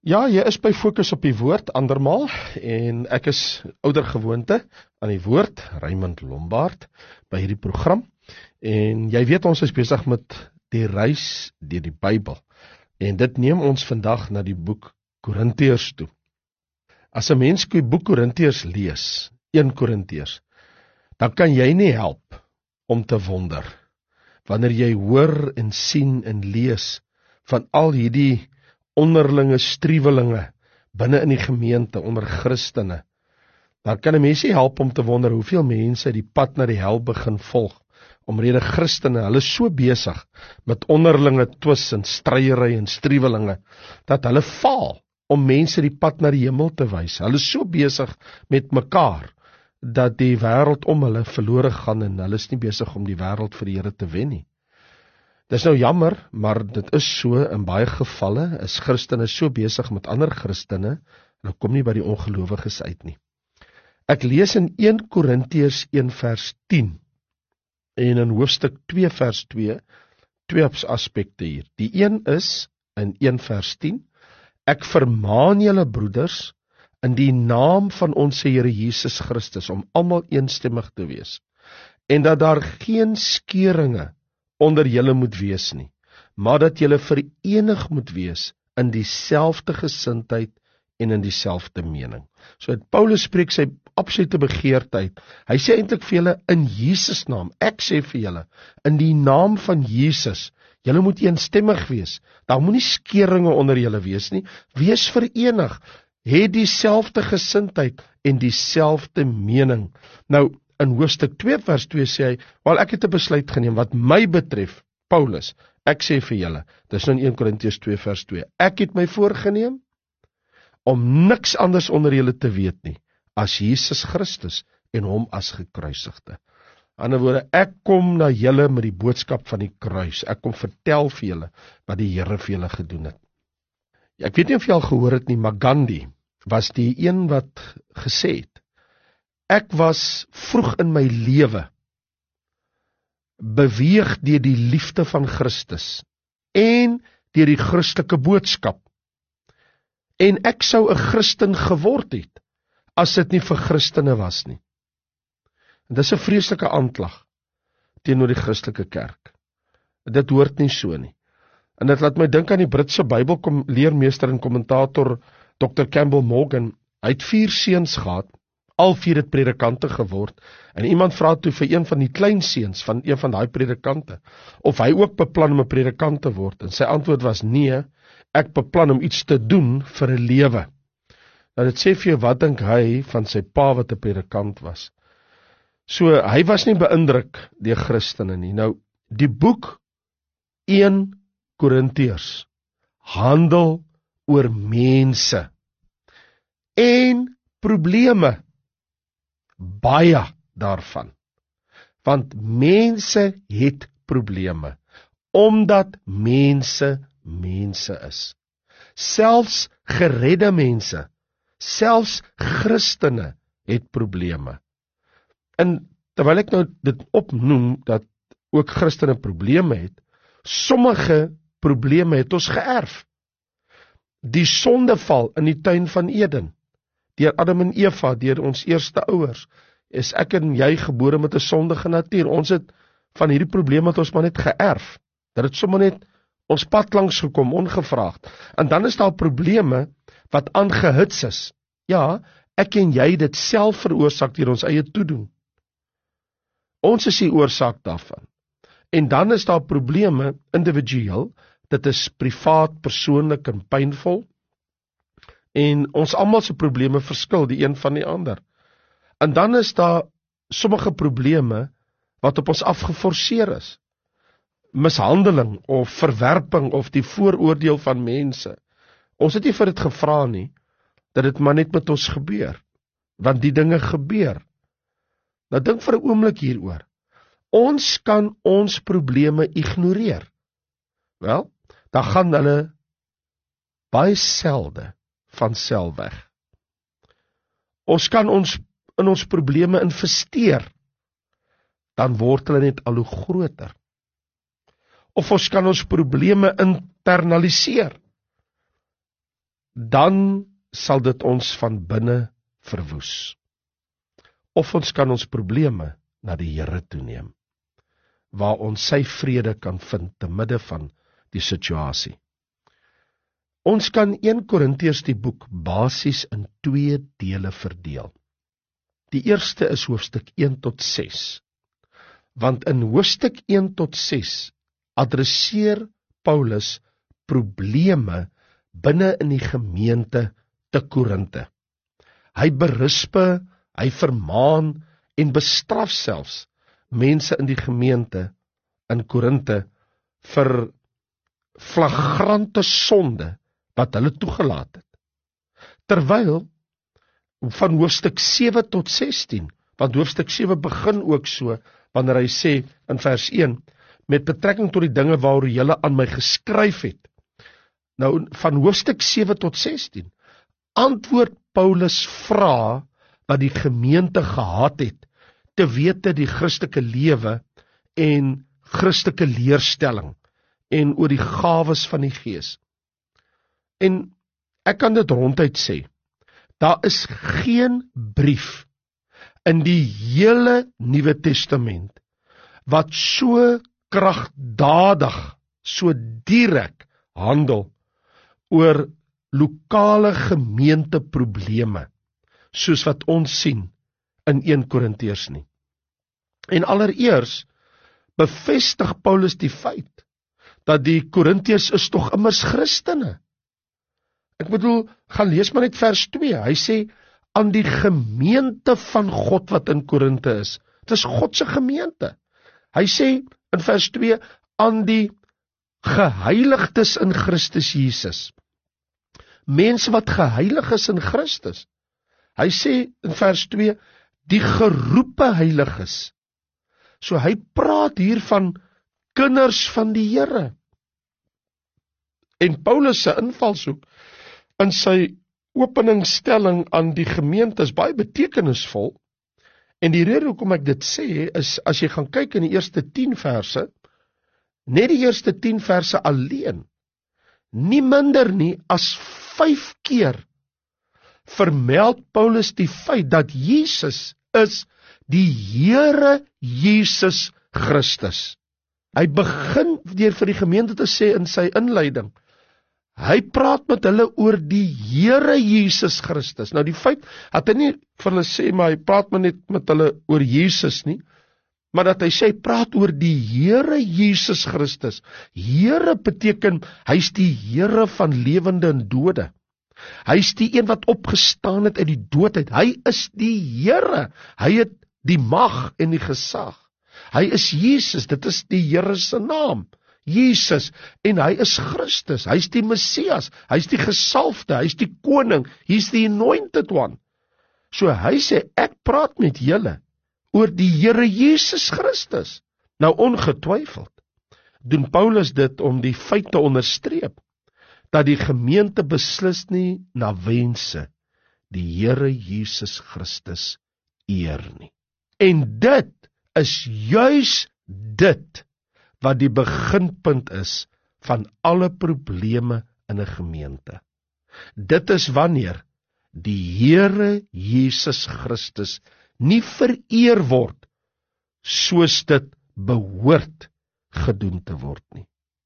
Ja, jy is by Fokus op die Woord andermaal en ek is ouer gewoonte aan die Woord, Raymond Lombard, by hierdie program. En jy weet ons is besig met die reis deur die Bybel. En dit neem ons vandag na die boek Korintiërs toe. As 'n mens die boek Korintiërs lees, 1 Korintiërs, dan kan jy nie help om te wonder wanneer jy hoor en sien en lees van al hierdie onderlinge striwelinge binne in die gemeente onder Christene. Dan kan 'n mens nie help om te wonder hoeveel mense die pad na die hel begin volg, omrede Christene, hulle is so besig met onderlinge twis en stryery en striwelinge, dat hulle faal om mense die pad na die hemel te wys. Hulle is so besig met mekaar, dat die wêreld om hulle verlore gaan en hulle is nie besig om die wêreld vir die Here te wen nie. Dis nou jammer, maar dit is so, in baie gevalle is Christene so besig met ander Christene, en hulle kom nie by die ongelowiges uit nie. Ek lees in 1 Korintiërs 1 vers 10, en in hoofstuk 2 vers 2, twee aspekte hier. Die een is, in 1 vers 10, ek vermaan julle broeders, in die naam van ons Here Jesus Christus, om almal eensstemmig te wees, en dat daar geen skeuringe onder julle moet wees nie, maar dat julle verenig moet wees in dieselfde gesindheid en in dieselfde mening. So Paulus spreek sy absolute begeertheid. Hy sê eintlik vir julle in Jesus naam. Ek sê vir julle in die naam van Jesus, julle moet eensstemmig wees. Daar moenie skeuringe onder julle wees nie. Wees verenig, het dieselfde gesindheid en dieselfde mening. Nou in hoofstuk 2 vers 2 sê hy, wel ek het 'n besluit geneem wat my betref, Paulus, ek sê vir julle, dis nou in 1 Korintiërs 2 vers 2, ek het my voorgeneem om niks anders onder julle te weet nie, as Jesus Christus en hom as gekruisigde. In ander woorde, ek kom na julle met die boodskap van die kruis, ek kom vertel vir julle wat die Here vir julle gedoen het. Ek weet nie of jy al gehoor het nie, maar Gandhi was die een wat gesê het, ek was vroeg in my lewe beweeg deur die liefde van Christus en deur die Christelike boodskap. En ek sou 'n Christen geword het as dit nie vir Christene was nie. En dis 'n vreeslike aanklag teenoor die Christelike kerk. Dit hoort nie so nie. En dit laat my dink aan die Britse Bybelleermeester en kommentator Dr. Campbell Morgan. Hy het 4 seuns gehad, al 4 het predikante geword, en iemand vra toe vir een van die klein seuns van een van daai predikante, of hy ook beplan om 'n predikant te word, en sy antwoord was nee, ek beplan om iets te doen vir 'n lewe. Nou dit sê vir jou, wat dink hy van sy pa wat 'n predikant was? So, hy was nie beïndruk deur Christene nie. Nou, die boek 1 Korintiërs handel oor mense en probleme, baie daarvan. Want mense het probleme, omdat mense is. Selfs geredde mense, selfs Christene het probleme. En terwyl ek nou dit opnoem, dat ook Christene probleme het, sommige probleme het ons geërf. Die sondeval in die tuin van Eden, deur Adam en Eva, deur ons eerste ouers, is ek en jy gebore met 'n sondige natuur. Ons het van hierdie probleme het ons maar net geërf. Dat het sommer net ons pad langs gekom, ongevraagd. En dan is daar probleme wat aangehits is. Ja, ek en jy dit self veroorsaak deur ons eie toedoen. Ons is die oorsaak daarvan. En dan is daar probleme individueel, dit is privaat, persoonlik en pynvol. En ons almal se probleme verskil die een van die ander. En dan is daar sommige probleme wat op ons afgeforseer is. Mishandeling of verwerping of die vooroordeel van mense. Ons het nie vir dit gevra nie, dat dit maar net met ons gebeur. Want die dinge gebeur. Nou dink vir 'n oomblik hieroor. Ons kan ons probleme ignoreer. Wel, dan gaan hulle baie selde van self weg. Ons kan in ons probleme investeer, dan word hulle net al hoe groter. Of ons kan ons probleme internaliseer, dan sal dit ons van binne verwoes. Of ons kan ons probleme na die Here toeneem, waar ons sy vrede kan vind te midde van die situasie. Ons kan 1 Korintiërs die boek basies in 2 dele verdeel. Die eerste is hoofstuk 1 tot 6, want in hoofstuk 1 tot 6 adresseer Paulus probleme binne in die gemeente te Korinte. Hy berispe, hy vermaan en bestraf selfs mense in die gemeente in Korinte vir flagrante sonde wat hulle toegelaat het. Terwyl van hoofstuk 7 tot 16, want hoofstuk 7 begin ook so, wanneer hy sê in vers 1, met betrekking tot die dinge waaroor julle aan my geskryf het. Nou, van hoofstuk 7 tot 16, antwoord Paulus vra wat die gemeente gehad het, te wete die Christelike lewe en Christelike leerstelling en oor die gawes van die Gees. En ek kan dit ronduit sê, daar is geen brief in die hele Nuwe Testament wat so kragdadig, so direk handel oor lokale gemeenteprobleme, soos wat ons sien in 1 Korintiërs nie. En allereers bevestig Paulus die feit dat die Korintiërs is tog immers Christene. Ek bedoel, gaan lees maar net vers 2. Hy sê, aan die gemeente van God wat in Korinte is. Het is God se gemeente. Hy sê in vers 2, aan die geheiligdes in Christus Jesus. Mense wat geheilig is in Christus. Hy sê in vers 2, die geroepe heiliges. So hy praat hier van kinders van die Here. En Paulus se invalshoek in sy openingsstelling aan die gemeente is baie betekenisvol. En die rede hoekom ek dit sê is, as jy gaan kyk in die eerste 10 verse, net die eerste 10 verse alleen, nie minder nie as 5 keer vermeld Paulus die feit dat Jesus is die Here Jesus Christus. Hy begin deur vir die gemeente te sê in sy inleiding, hy praat met hulle oor die Here Jesus Christus. Nou die feit, dat hy nie vir hulle sê, maar hy praat maar net met hulle oor Jesus nie, maar dat hy sê, hy praat oor die Here Jesus Christus. Here beteken, hy is die Here van lewende en dode. Hy is die een wat opgestaan het uit die doodheid. Hy is die Here. Hy het die mag en die gesag. Hy is Jesus, dit is die Here se naam. Jesus, en hy is Christus, hy is die Messias, hy is die gesalfde, hy is die koning, hy is die anointed one. So hy sê, ek praat met julle oor die Here Jesus Christus. Nou ongetwyfeld doen Paulus dit om die feit te onderstreep, dat die gemeente beslis nie na wense die Here Jesus Christus eer nie. En dit is juis dit wat die beginpunt is van alle probleme in 'n gemeente. Dit is wanneer die Here Jesus Christus nie vereer word soos dit behoort gedoen te word nie.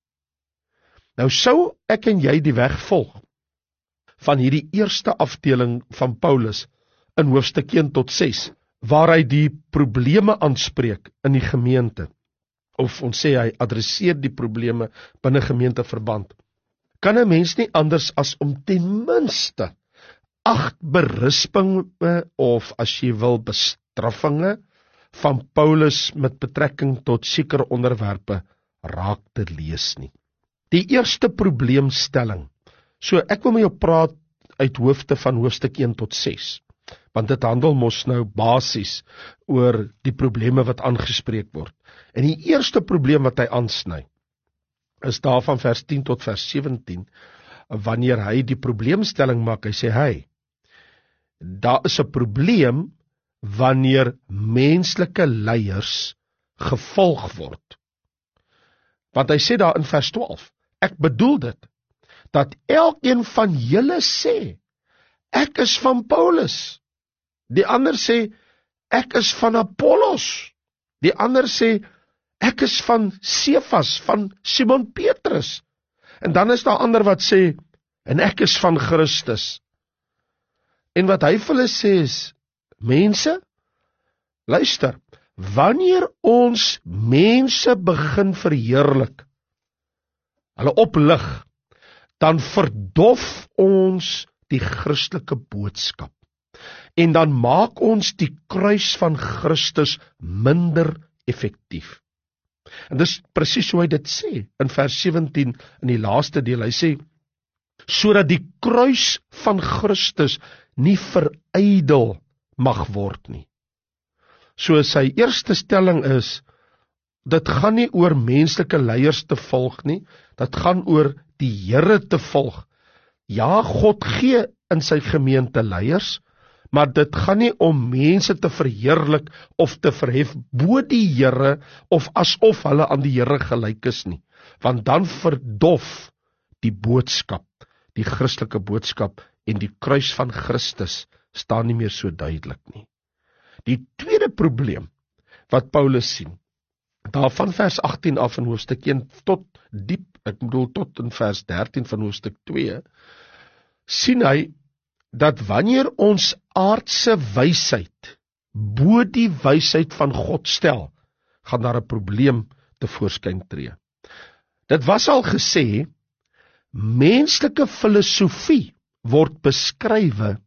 Nou sou ek en jy die weg volg van hierdie eerste afdeling van Paulus in hoofstuk 1 tot 6, waar hy die probleme aanspreek in die gemeente, of ons sê hy adresseer die probleme binne gemeenteverband, kan 'n mens nie anders as om ten minste 8 berispinge of as jy wil bestraffinge van Paulus met betrekking tot sekere onderwerpe raak te lees nie. Die eerste probleemstelling, so ek wil met jou praat uit hoofde van hoofstuk 1 tot 6, want dit handel mos nou basies oor die probleme wat aangespreek word. En die eerste probleem wat hy aansny, is daar van vers 10 tot vers 17, wanneer hy die probleemstelling maak, hy sê, daar is 'n probleem wanneer menslike leiers gevolg word. Want hy sê daar in vers 12, ek bedoel dit, dat elkeen van julle sê, ek is van Paulus. Die ander sê, ek is van Apollos. Die ander sê, ek is van Cephas, van Simon Petrus. En dan is daar ander wat sê, en ek is van Christus. En wat hy vir hulle sê is, mense, luister, wanneer ons mense begin verheerlik, hulle oplig, dan verdof ons die Christelike boodskap. En dan maak ons die kruis van Christus minder effektief. En dis presies hoe hy dit sê, in vers 17, in die laaste deel, hy sê, sodat die kruis van Christus nie verydel mag word nie. So sy eerste stelling is, dit gaan nie oor menslike leiers te volg nie, dit gaan oor die Here te volg. Ja, God gee in sy gemeente leiers, maar dit gaan nie om mense te verheerlik of te verhef bo die Here of asof hulle aan die Here gelyk is nie, want dan verdof die boodskap, die Christelike boodskap en die kruis van Christus staan nie meer so duidelik nie. Die tweede probleem wat Paulus sien, daarvan vers 18 af in hoofstuk 1 tot tot in vers 13 van hoofstuk 2, sien hy dat wanneer ons aardse wysheid bo die wysheid van God stel, gaan daar 'n probleem tevoorskyn tree. Dit was al gesê, menslike filosofie word beskrywe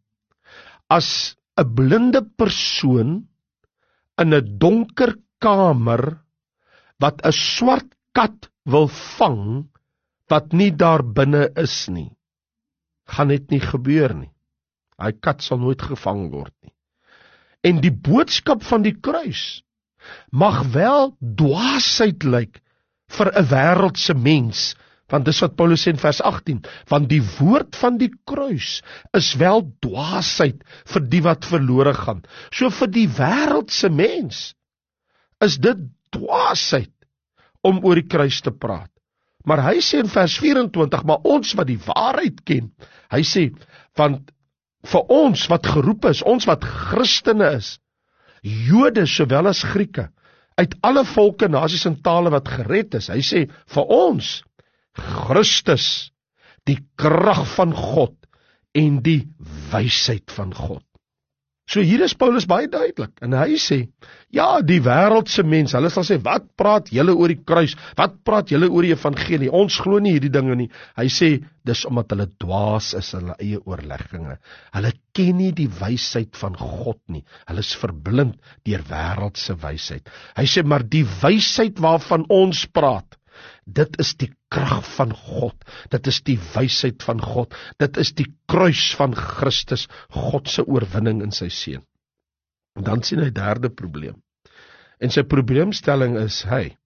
as 'n blinde persoon in 'n donker kamer wat 'n swart kat wil vang wat nie daar binne is nie. Gaan net nie gebeur nie. Hy kat sal nooit gevang word nie. En die boodskap van die kruis mag wel dwaasheid lyk vir 'n wêreldse mens, want dis wat Paulus sê in vers 18, want die woord van die kruis is wel dwaasheid vir die wat verlore gaan. So vir die wêreldse mens is dit dwaasheid om oor die kruis te praat. Maar hy sê in vers 24, maar ons wat die waarheid ken, hy sê, want vir ons wat geroep is, ons wat Christene is, Jode sowel as Grieke, uit alle volke, nasies en tale wat gered is, hy sê, vir ons, Christus, die krag van God en die wysheid van God. So hier is Paulus baie duidelik, en hy sê, ja, die wêreldse mens, hulle sal sê, wat praat julle oor die kruis, wat praat julle oor die evangelie, ons glo nie hierdie dinge nie. Hy sê, dis omdat hulle dwaas is, hulle eie oorlegginge, hulle ken nie die wysheid van God nie, hulle is verblind deur wêreldse wysheid. Hy sê, maar die wysheid waarvan ons praat, dit is die krag van God, dit is die wysheid van God, dit is die kruis van Christus, God se oorwinning in sy seun. En dan sien hy derde probleem. En sy probleemstelling is,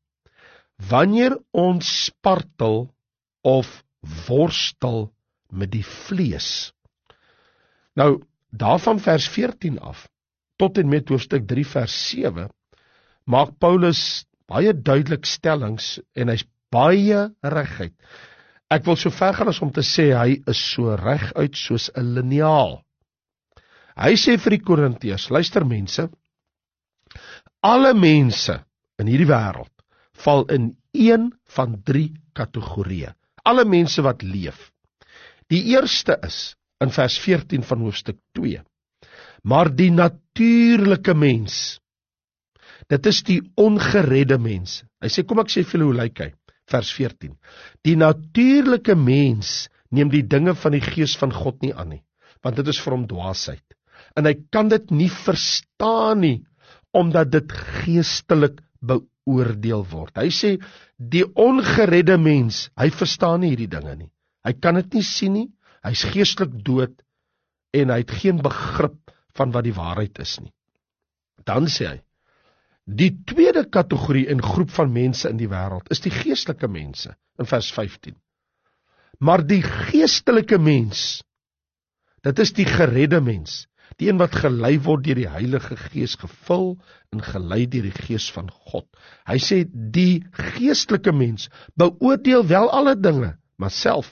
wanneer ons spartel of worstel met die vlees. Nou, daarvan vers 14 af, tot en met hoofstuk 3 vers 7, maak Paulus baie duidelik stellings, en hy's baie reguit. Ek wil so ver gaan as om te sê, hy is so reguit soos 'n liniaal. Hy sê vir die Korintiërs, luister mense, alle mense in hierdie wêreld val in een van 3 kategorieë. Alle mense wat leef. Die eerste is, in vers 14 van hoofstuk 2, maar die natuurlike mens, dit is die ongeredde mens. Hy sê, kom ek sê vir julle hoe lyk hy, vers 14, die natuurlike mens neem die dinge van die gees van God nie aan nie, want dit is vir hom dwaasheid, en hy kan dit nie verstaan nie, omdat dit geestelik beoordeel word. Hy sê, die ongeredde mens, hy verstaan nie hierdie dinge nie, hy kan dit nie sien nie, hy is geestelik dood, en hy het geen begrip van wat die waarheid is nie. Dan sê hy, die tweede kategorie en groep van mense in die wêreld is die geestelike mense, in vers 15. Maar die geestelike mens, dit is die geredde mens, die een wat gelei word deur die Heilige Gees, gevul en gelei deur die Gees van God. Hy sê, die geestelike mens beoordeel wel alle dinge, maar self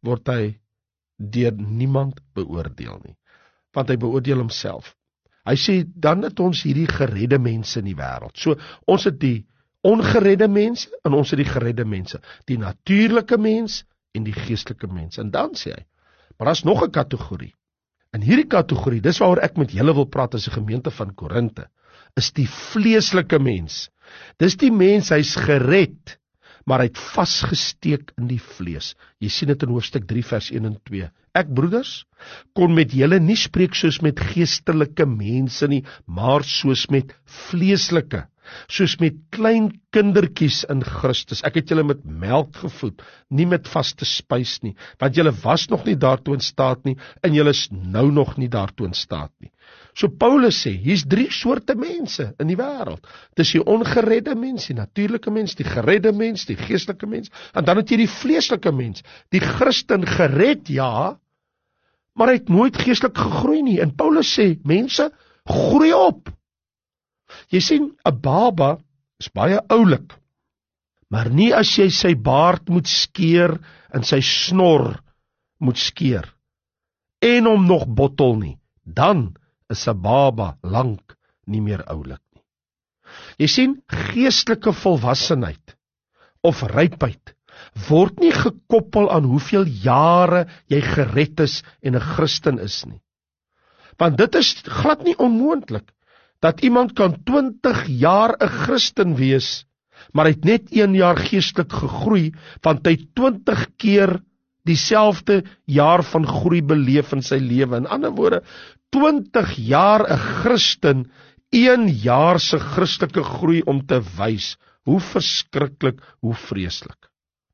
word hy deur niemand beoordeel nie, want hy beoordeel homself. Hy sê, dan het ons hierdie geredde mense in die wêreld. So, ons het die ongeredde mense, en ons het die geredde mense, die natuurlike mens, en die geestelike mens. En dan sê hy, maar daar is nog 'n kategorie. In hierdie kategorie, dis waaroor ek met julle wil praat as 'n gemeente van Korinte, is die vleeslike mens. Dis die mens, hy's gered, maar hy het vasgesteek in die vlees. Jy sien dit in hoofstuk 3 vers 1 en 2. Ek, broeders, kon met julle nie spreek soos met geestelike mense nie, maar soos met vleeslike, soos met klein kindertjies in Christus. Ek het julle met melk gevoed, nie met vaste spys nie, want julle was nog nie daartoe in staat nie, en julle is nou nog nie daartoe in staat nie. So Paulus sê, hier's 3 soorte mense in die wêreld. Dis die ongeredde mens, die natuurlike mens, die geredde mens, die geestelike mens, en dan het jy die vleeslike mens, die Christen gered, ja, maar hy het nooit geestelik gegroei nie. En Paulus sê, mense, groei op. Jy sien, 'n baba is baie oulik, maar nie as jy sy baard moet skeer en sy snor moet skeer, en hom nog bottel nie, dan is 'n baba lank nie meer oulik nie. Jy sien, geestelike volwassenheid of rypheid word nie gekoppel aan hoeveel jare jy gered is en 'n Christen is nie. Want dit is glad nie onmoontlik, dat iemand kan 20 jaar 'n Christen wees, maar hy het net 1 jaar geestelik gegroei, want hy 20 keer dieselfde jaar van groei beleef in sy lewe. In ander woorde, 20 jaar 'n Christen, 1 jaar se Christelike groei om te wys. Hoe verskriklik, hoe vreeslik.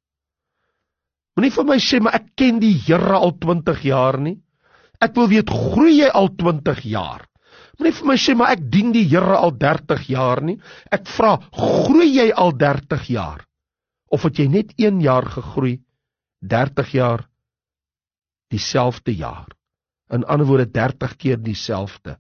Moenie vir my sê, maar ek ken die Here al 20 jaar nie. Ek wil weet, groei jy al 20 jaar? Moenie vir my sê, maar ek dien die Here al 30 jaar nie. Ek vra, groei jy al 30 jaar? Of het jy net 1 jaar gegroei, 30 jaar dieselfde jaar? In ander woorde, 30 keer dieselfde.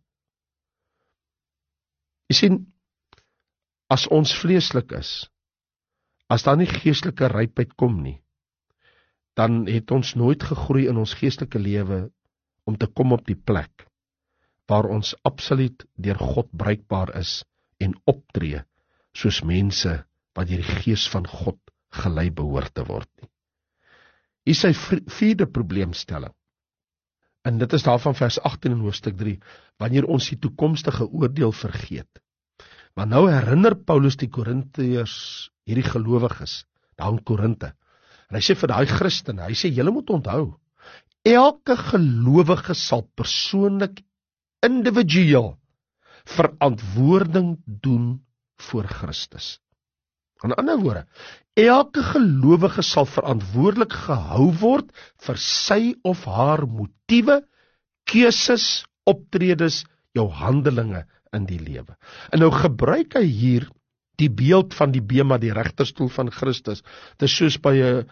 Jy sien, as ons vleeslik is, as daar nie geestelike rypheid kom nie, dan het ons nooit gegroei in ons geestelike lewe om te kom op die plek waar ons absoluut deur God bruikbaar is en optree soos mense wat deur die Gees van God gelei behoort te word nie. Hier is sy 4de probleemstelling. En dit is daarvan vers 18 in hoofstuk 3, wanneer ons die toekomstige oordeel vergeet. Want nou herinner Paulus die Korintiërs, hierdie gelowiges, daar in Korinte. En hy sê vir daai Christene, hy sê, julle moet onthou, elke gelowige sal persoonlik, individueel, verantwoording doen voor Christus. In ander woorde, elke gelowige sal verantwoordelik gehou word vir sy of haar motiewe, keuses, optredes, jou handelinge in die lewe. En nou gebruik hy hier die beeld van die bema, die regterstoel van Christus. Dit is soos by 'n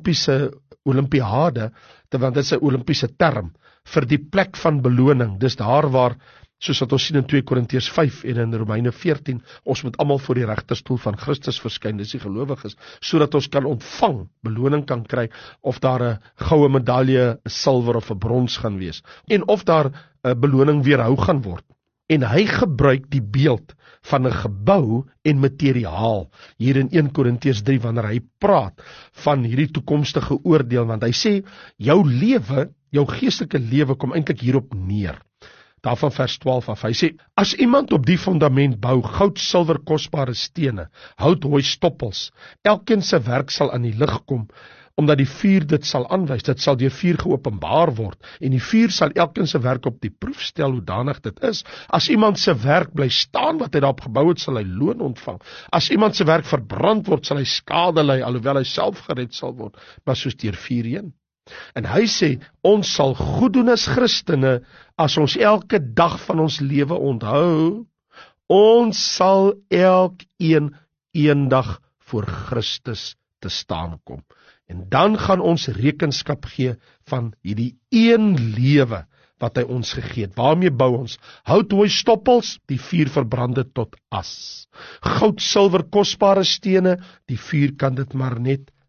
Olimpiade, want dit is 'n Olimpiese term vir die plek van beloning. Dis daar waar, soos wat ons sien in 2 Korintiërs 5 en in Romeine 14, ons moet almal voor die regterstoel van Christus verskyn, dis die gelowiges, sodat ons kan ontvang, beloning kan kry, of daar 'n goue medalje, 'n silwer of 'n brons gaan wees, en of daar 'n beloning weerhou gaan word. En hy gebruik die beeld van 'n gebou en materiaal hier in 1 Korintiërs 3 wanneer hy praat van hierdie toekomstige oordeel, want hy sê jou lewe, jou geestelike lewe kom eintlik hierop neer. Daarvan vers 12 af. Hy sê, as iemand op die fundament bou, goud, silwer, kosbare stene, hout, hooi, stoppels, elkeen se werk sal aan die lig kom, omdat die vuur dit sal aanwys, dit sal deur vuur geopenbaar word, en die vuur sal elkeen se werk op die proef stel, hoe danig dit is. As iemand se werk bly staan, wat hy daarop gebou het, sal hy loon ontvang. As iemand se werk verbrand word, sal hy skade ly, alhoewel hy self gered sal word, maar soos deur vuur heen. En hy sê, ons sal goed doen as Christene, as ons elke dag van ons lewe onthou, ons sal elkeen eendag voor Christus te staan kom. En dan gaan ons rekenskap gee van hierdie een lewe wat hy ons gegee het. Waarmee bou ons? Hout, hooi, stoppels, die vuur verbrand dit tot as. Goud, silwer, kosbare stene, die vuur kan dit maar net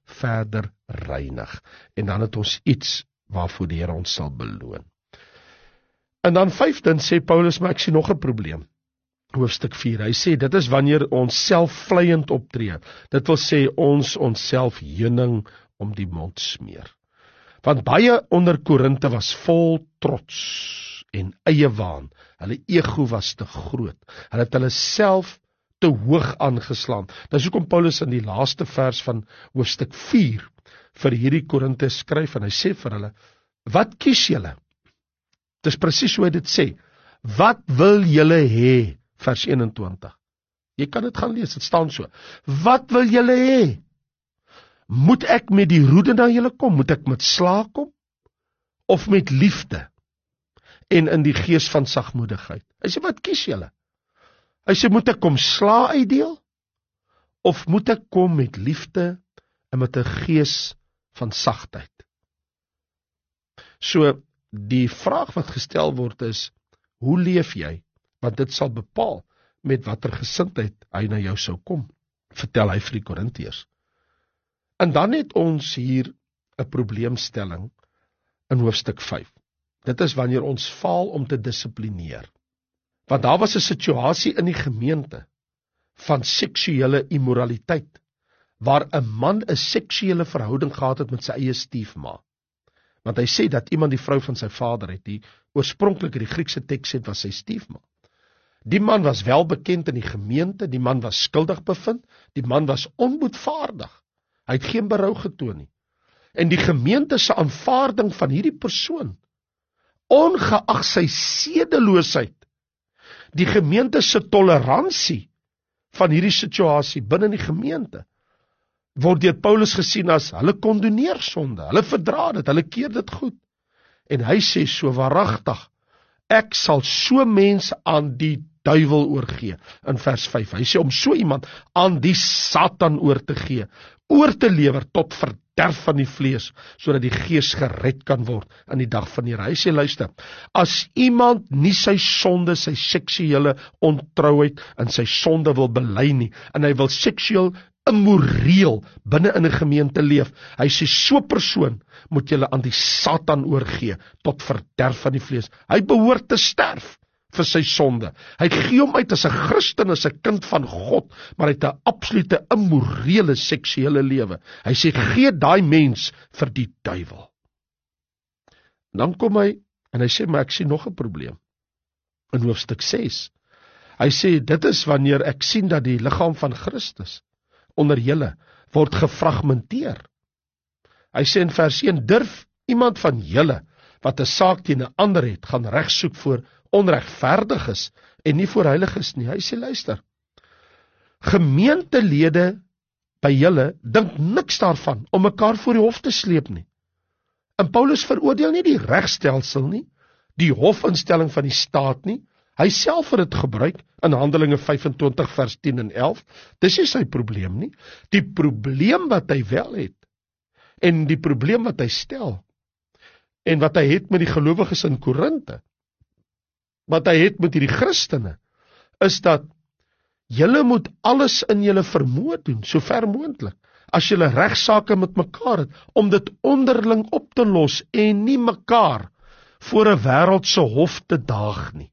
verder reinig. En dan het ons iets waarvoor die Here ons sal beloon. En dan 5de sê Paulus, maar ek sien nog 'n probleem. Hoofstuk 4, hy sê, dit is wanneer ons selfvleiend optree. Dit wil sê ons onsself heuning om die mond smeer. Want baie onder Korinte was vol trots en eie waan. Hulle ego was te groot. Hulle het hulle self te hoog aangeslaan. Dis hoekom Paulus in die laaste vers van hoofstuk 4 vir hierdie Korinte skryf en hy sê vir hulle, wat kies julle? Dis presies hoe hy dit sê. Wat wil julle hê? Vers 21. Jy kan dit gaan lees, dit staan so. Wat wil julle hê? Moet ek met die roede na julle kom? Moet ek met sla kom? Of met liefde? En in die gees van sagmoedigheid? Hy sê, wat kies julle? Hy sê, moet ek kom sla uitdeel? Of moet ek kom met liefde en met 'n gees van sagtheid? So, die vraag wat gestel word is, hoe leef jy? Want dit sal bepaal met watter gesindheid hy na jou sou kom, vertel hy vir die Korintiërs. En dan het ons hier 'n probleemstelling in hoofstuk 5. Dit is wanneer ons faal om te dissiplineer. Want daar was 'n situasie in die gemeente van seksuele immoraliteit, waar 'n man 'n seksuele verhouding gehad het met sy eie stiefma. Want hy sê dat iemand die vrou van sy vader het, die oorspronklik in die Griekse teks het was sy stiefma. Die man was wel bekend in die gemeente, die man was skuldig bevind, die man was onboetvaardig. Hy het geen berou getoon nie. En die gemeente se aanvaarding van hierdie persoon, ongeag sy sedeloosheid, die gemeente se toleransie van hierdie situasie binne die gemeente, word deur Paulus gesien as hulle kondoneer sonde, hulle verdra dit, hulle keer dit goed. En hy sê so waaragtig, ek sal so mense aan die duiwel oorgee, in vers 5. Hy sê om so iemand aan die Satan oor te gee, oor te lewer tot verderf van die vlees, sodat die gees gered kan word in die dag van die Here. Hy sê, luister, as iemand nie sy sonde, sy seksuele ontrouheid en sy sonde wil bely nie, en hy wil seksueel immoreel binne in 'n gemeente leef, hy sê, so persoon moet julle aan die Satan oorgee, tot verderf van die vlees. Hy behoort te sterf vir sy sonde. Hy gee hom uit as 'n Christen, as 'n kind van God, maar hy het 'n absolute immorele seksuele lewe. Hy sê, gee daai mens vir die duiwel. Dan kom hy, en hy sê, maar ek sien nog 'n probleem. In hoofstuk 6, hy sê, dit is wanneer ek sien dat die liggaam van Christus onder julle word gefragmenteer. Hy sê in vers 1, durf iemand van julle wat 'n saak teen 'n ander het, gaan reg soek voor onregverdiges en nie voor heiliges nie. Hy sê, luister, gemeentelede by julle dink niks daarvan om mekaar voor die hof te sleep nie. En Paulus veroordeel nie die regstelsel nie, die hofinstelling van die staat nie. Hy self het dit gebruik in Handelinge 25 vers 10 en 11. Dis nie sy probleem nie. Die probleem wat hy wel het, en die probleem wat hy stel, en wat hy het met die gelowiges in Korinte, wat hy het met hierdie Christene, is dat julle moet alles in julle vermoë doen, so ver moontlik, as julle regsaake met mekaar het, om dit onderling op te los, en nie mekaar voor 'n wêreldse hof te daag nie.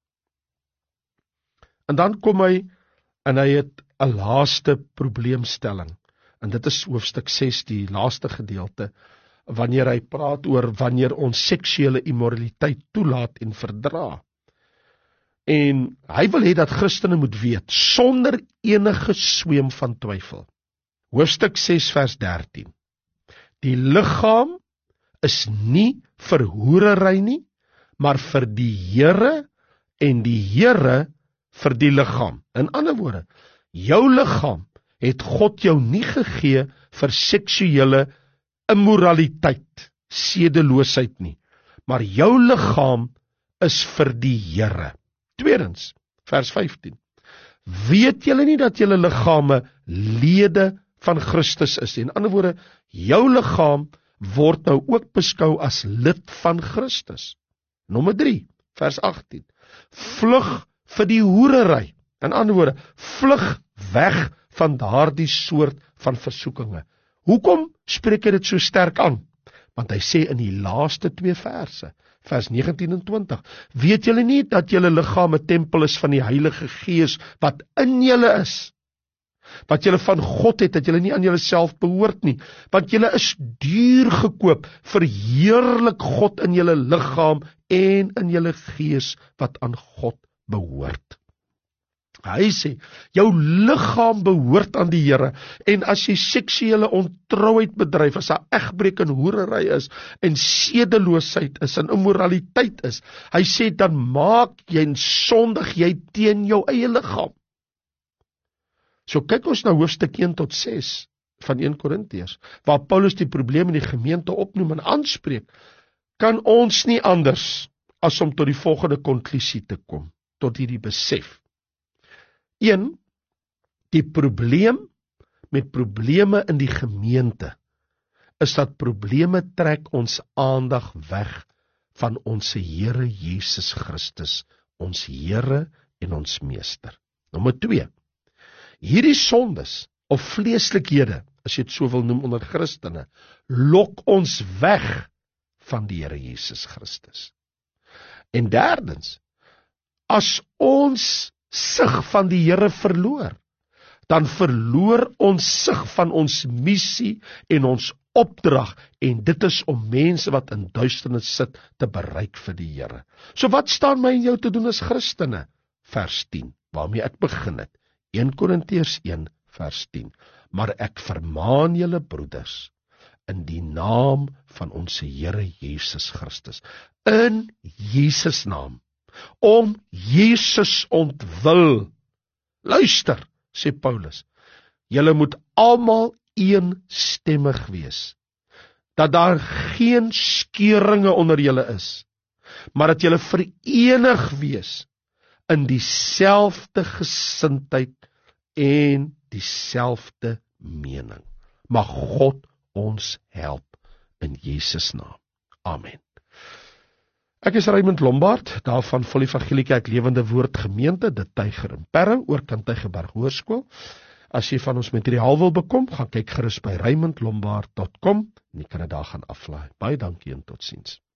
En dan kom hy, en hy het 'n laaste probleemstelling, en dit is hoofstuk 6, die laaste gedeelte, wanneer hy praat oor wanneer ons seksuele immoraliteit toelaat en verdra. En hy wil hê dat Christene moet weet, sonder enige sweem van twyfel. Hoofstuk 6 vers 13. Die liggaam is nie vir hoerery nie, maar vir die Here, en die Here vir die liggaam. In ander woorde, jou liggaam het God jou nie gegee vir seksuele immoraliteit, sedeloosheid nie, maar jou liggaam is vir die Here. Tweedens, vers 15. Weet julle nie dat julle liggame lede van Christus is? In ander woorde, jou liggaam word nou ook beskou as lid van Christus. Nommer 3, vers 18. Vlug vir die hoerery. In ander woorde, vlug weg van daardie soort van versoekinge. Hoekom spreek hy dit so sterk aan? Want hy sê in die laaste 2 verse, vers 19 en 20, weet julle nie dat julle liggaam 'n tempel is van die Heilige Gees wat in julle is? Wat julle van God het, dat julle nie aan julleself behoort nie, want julle is duur gekoop. Verheerlik God in julle liggaam en in julle gees wat aan God behoort. Hy sê, jou liggaam behoort aan die Here, en as jy seksuele ontrouheid bedryf, as daar egbreek en hoerery is, en sedeloosheid is, en immoraliteit is, hy sê, dan maak jy en sondig jy teen jou eie liggaam. So kyk ons na hoofstuk 1 tot 6 van 1 Korintiërs, waar Paulus die probleem in die gemeente opnoem en aanspreek, kan ons nie anders as om tot die volgende konklusie te kom, tot hierdie besef. 1. Die probleem met probleme in die gemeente is dat probleme trek ons aandag weg van ons Here Jesus Christus, ons Here en ons Meester. Nommer 2. Hierdie sondes of vleeslikhede, as jy dit so wil noem onder Christene, lok ons weg van die Here Jesus Christus. En derdens, as ons sig van die Here verloor, dan verloor ons sig van ons missie en ons opdrag, en dit is om mense wat in duisternis sit te bereik vir die Here. So wat staan my en jou te doen as Christene? Vers 10, waarmee ek begin het. 1 Korintiërs 1 vers 10. Maar ek vermaan julle broeders in die naam van ons Here Jesus Christus, in Jesus naam, om Jesus ontwil. Luister, sê Paulus, julle moet almal eenstemmig wees, dat daar geen skeuringe onder julle is, maar dat julle verenig wees in dieselfde gesindheid en dieselfde mening. Mag God ons help in Jesus naam. Amen. Ek is Raymond Lombard, daarvan Volle Evangelie Kerk Lewende Woord Gemeente, De Tyger in Perring, oorkant Tygerberg Hoërskool. As jy van ons materiaal wil bekom, gaan kyk gerus by raymondlombard.com en jy kan dit daar gaan aflaai. Baie dankie en totsiens.